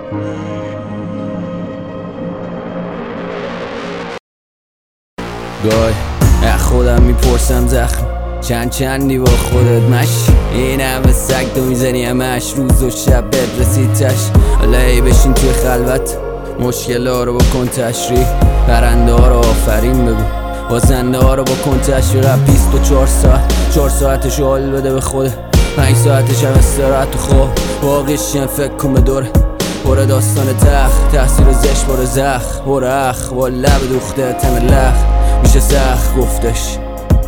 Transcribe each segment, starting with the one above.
گاهی از خودم میپرسم زخم چندی با خودت مشی این همه سگ دو میزنی همش روز و شب بدرسید تش حالا بشین توی خلوت مشکل ها رو بکن تشریح پرنده ها رو آفرین بگو بازنده ها رو بکن تشریح 24 ساعت 4 ساعتش حال بده به خوده 5 ساعتش هم استراحت و خواب واقعیشیم فکر کن به دوره پر داستان تحصیل زشت بار زخ پر اخ با لب دوخته تم لخ میشه سخت گفتش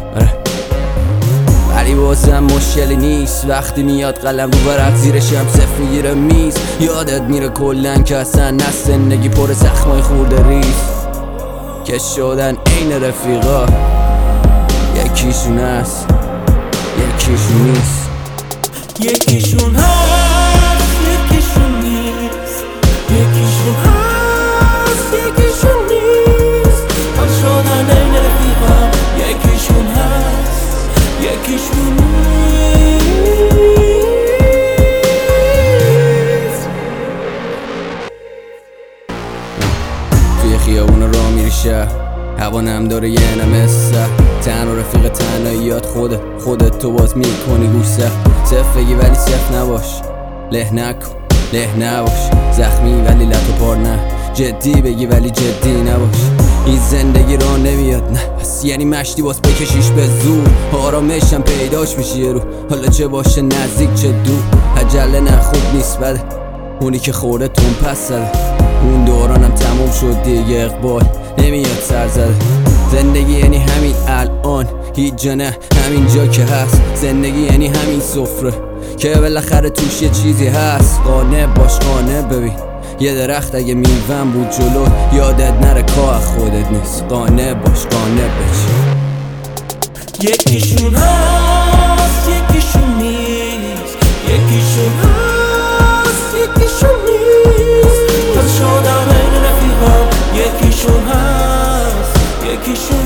ولی بازم مشکلی نیست وقتی میاد قلم رو ورق زیرش هم صفر میگیره میز یادت میره کلن که اصلا نه زندگی پر زخمای خورده ریز که شدن عین رفیقا یکیشون هست یکیشون نیست یکیشون هست یکیشون نیست یکیشون هست یکیشون نیست من شدن عین رفیقا یکیشون هست یکیشون نیست توی خیابون راه میری شهر هوانم داره یه نمسته تن و رفیق تنهاییات خودت تو باز میکنی گوش صف بگی ولی صف نباش له نکن له نباش زخمی ولی لط و پار نه جدی بگی ولی جدی نباش این زندگی را نمیاد نه پس یعنی مشتی باز بکشیش به زور آرامشم پیداش میشه یه رو حالا چه باشه نزدیک چه دور عجله نه خوب نیست بده اونی که خورده تون پس زده اون دورانم تموم شد دیگه اقبال نمیاد سر زده زندگی یعنی همین الان هیچ جا نه همین جا که هست زندگی یعنی همین سفره که بالاخره توش یه چیزی هست قانع باش قانع ببین یه درخت اگه میوه‌م بود جلو یادت نره کاه خودت نیست قانع باش قانع بش یکیشون هست یکیشون نیست یکیشون هست یکیشون نیست پس شدم عین رفیقا یکیشون هست یکیشون